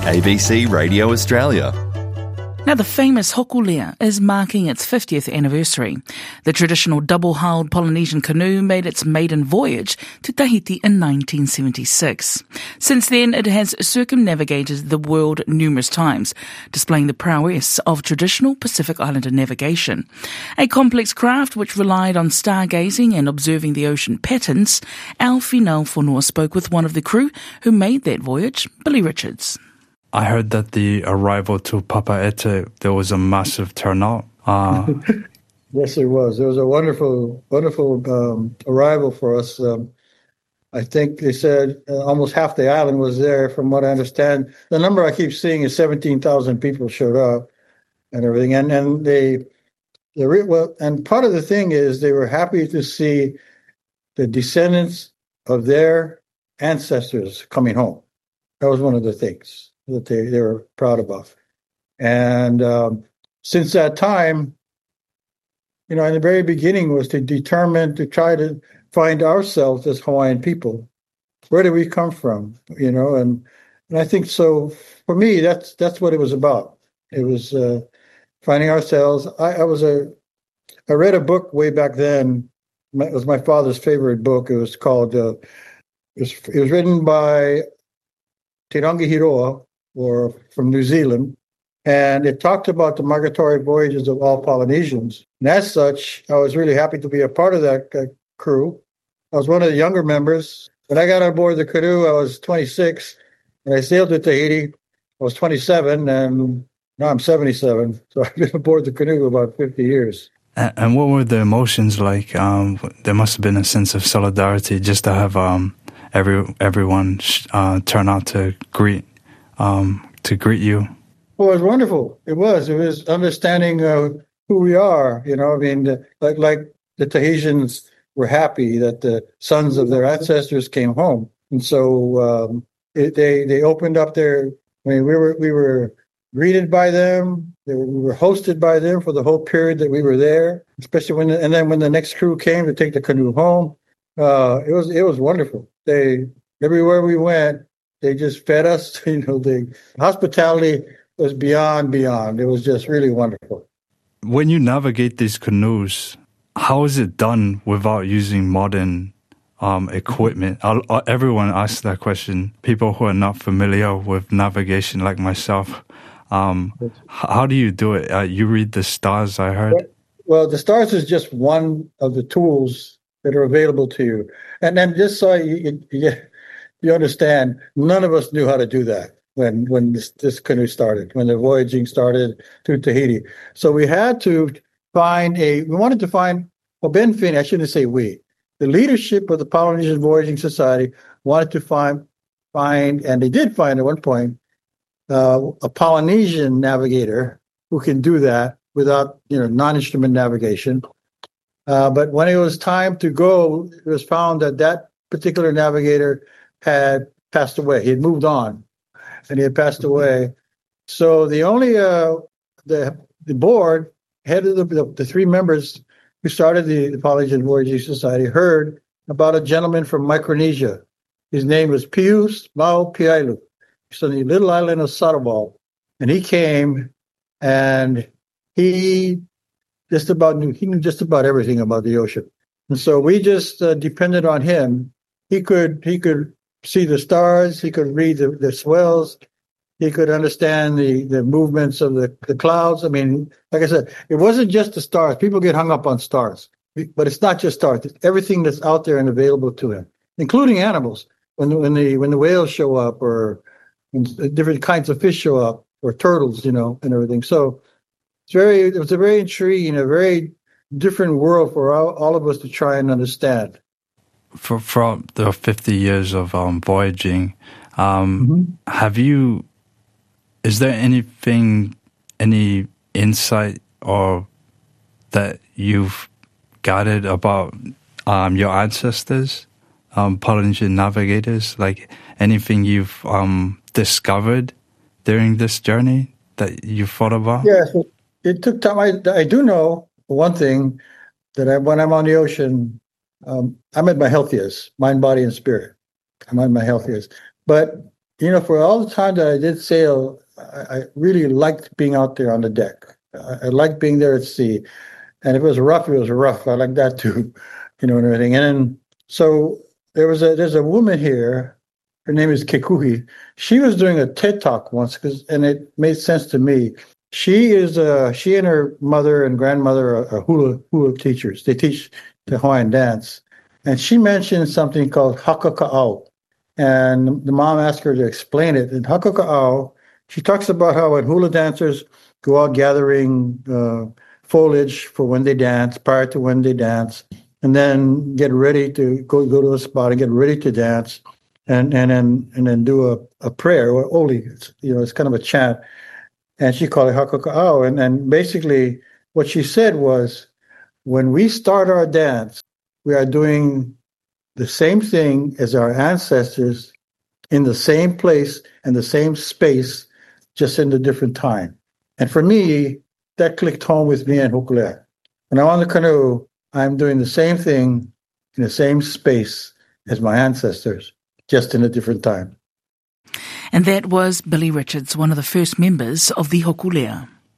ABC Radio Australia. Now, the famous Hokulea is marking its 50th anniversary. The traditional double-hulled Polynesian canoe made its maiden voyage to Tahiti in 1976. Since then, it has circumnavigated the world numerous times, displaying the prowess of traditional Pacific Islander navigation. A complex craft which relied on stargazing and observing the ocean patterns, Al Finau Fonua spoke with one of the crew who made that voyage, Billy Richards. I heard that the arrival to Papaete, there was a massive turnout. Yes, there was. There was a wonderful arrival for us. I think they said almost half the island was there, from what I understand. The number I keep seeing is 17,000 people showed up and everything. And part of the thing is they were happy to see the descendants of their ancestors coming home. That was one of the things that they were proud of. And since that time, in the very beginning was to try to find ourselves as Hawaiian people. Where do we come from? And I think so for me, that's what it was about. It was finding ourselves. I read a book way back then. It was my father's favorite book. It was called, it was written by Te Rangi Hiroa, or from New Zealand, and it talked about the migratory voyages of all Polynesians. And as such, I was really happy to be a part of that crew. I was one of the younger members. When I got on board the canoe, I was 26, and I sailed to Tahiti. I was 27, and now I'm 77. So I've been aboard the canoe about 50 years. And what were the emotions like? There must have been a sense of solidarity just to have everyone turn out to greet you. Well, it was wonderful. It was understanding who we are. Like the Tahitians were happy that the sons of their ancestors came home, and so they opened up their. We were greeted by them. We were hosted by them for the whole period that we were there. Especially when the next crew came to take the canoe home, it was wonderful. Everywhere we went, they just fed us. The hospitality was beyond. It was just really wonderful. When you navigate these canoes, how is it done without using modern equipment? Everyone asks that question. People who are not familiar with navigation, like myself, how do you do it? You read the stars, I heard. Well, the stars is just one of the tools that are available to you. And then just so you understand, none of us knew how to do that when this canoe started, when the voyaging started to Tahiti. So we had to wanted to find, Ben Finney, I shouldn't say we, the leadership of the Polynesian Voyaging Society wanted to find, and they did find at one point, a Polynesian navigator who can do that without, non-instrument navigation. But when it was time to go, it was found that particular navigator had passed away. He had moved on, and he had passed away. So the only the board, head of the three members who started the Polynesian Voyaging Society, heard about a gentleman from Micronesia. His name was Pius Mau Piailu. He's on the little island of Sarawak, and he came, and he knew just about everything about the ocean. And so we just depended on him. He could see the stars. He could read the swells. He could understand the movements of the clouds. I mean, like I said, it wasn't just the stars. People get hung up on stars, but it's not just stars. It's everything that's out there and available to him, including animals. When the whales show up, or when different kinds of fish show up, or turtles, and everything. So it was a very intriguing, a very different world for all of us to try and understand. For the 50 years of voyaging, is there any insight or that you've gathered about your ancestors, Polynesian navigators? Like anything you've discovered during this journey that you've thought about? Yes, it took time. I do know one thing, that when I'm on the ocean, I'm at my healthiest, mind, body, and spirit. I'm at my healthiest. But for all the time that I did sail, I really liked being out there on the deck. I liked being there at sea. And if it was rough, it was rough. I like that too, and everything. And then, so there's a woman here. Her name is Kekuhi. She was doing a TED Talk once, and it made sense to me. She and her mother and grandmother are hula teachers. They teach the Hawaiian dance. And she mentioned something called hakaka'au. And the mom asked her to explain it. And hakaka'au, she talks about how when hula dancers go out gathering foliage for when they dance, prior to when they dance, and then get ready to go to a spot and get ready to dance, and then do a prayer or oli. It's kind of a chant, and she called it hakaka'au. And basically, what she said was, when we start our dance, we are doing the same thing as our ancestors in the same place and the same space, just in a different time. And for me, that clicked home with me and Hokulea. When I'm on the canoe, I'm doing the same thing in the same space as my ancestors, just in a different time. And that was Billy Richards, one of the first members of the Hokulea.